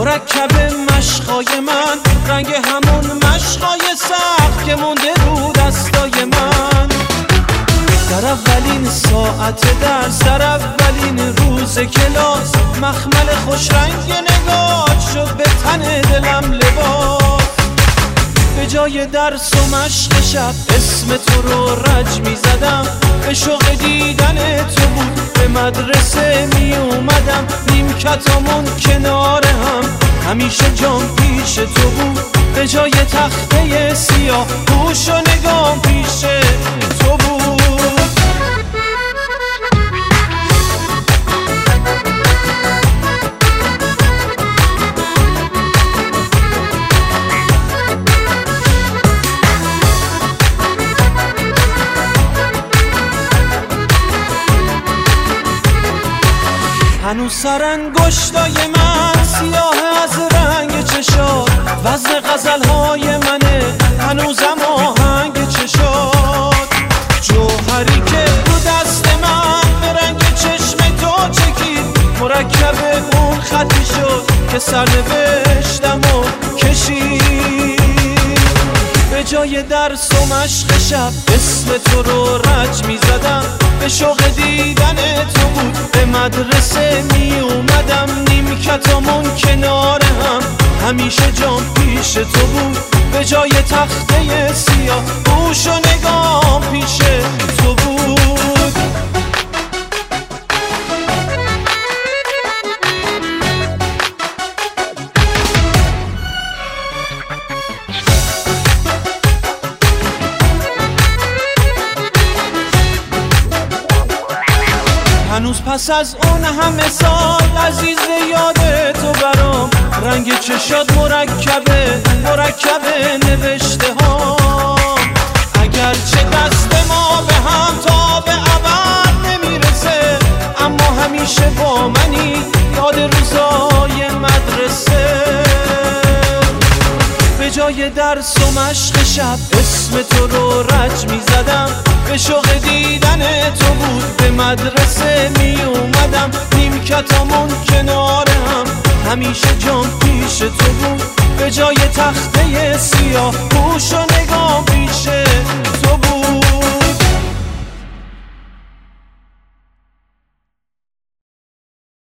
مرکب مشقای من، رنگ همون مشقای سخت که مونده رو دستای من. در اولین ساعت درس، در اولین روز کلاس، مخمل خوش رنگ نگات شد به تن دلم لباس. به جای درس و مشق شب اسم تو رو رج می زدم، به شوق دیدن تو بود به مدرسه می اومدم. نیمکتامون کنار هم، همیشه جام پیش تو بود، به جای تخته سیاه گوش و نگام پیش تو بود. هنوز سرانگشتای من سیاه از رنگ چشات، وزن غزلهای منه هنوزم آهنگ چشات. جوهری که رو دست من به رنگ چشم تو چکید، مرکب اون خطی شد که سرنوشتم و کشید. به جای درس و مشق شب اسم تو رو رج می زدم، به شوق دیدن تو بود به مدرسه می اومدم. نیمکتامون کنار هم، همیشه جام پیش تو بود، به جای تخته سیاه گوش و نگام پیش تو بود. هنوز پس از اون همه سال عزیز یاد تو برام، رنگ چشات مرکب نوشته ها. اگرچه دست ما به هم تا به ابد نمیرسه، اما همیشه با منی یاد روزای مدرسه. به جای درس و مشق شب اسم تو رو رج می زدم، به شوق دیدن تو بود به مدرسه می اومدم. نیمکتامون کنار هم، همیشه جام پیش تو بود، به جای تخته سیاه گوش و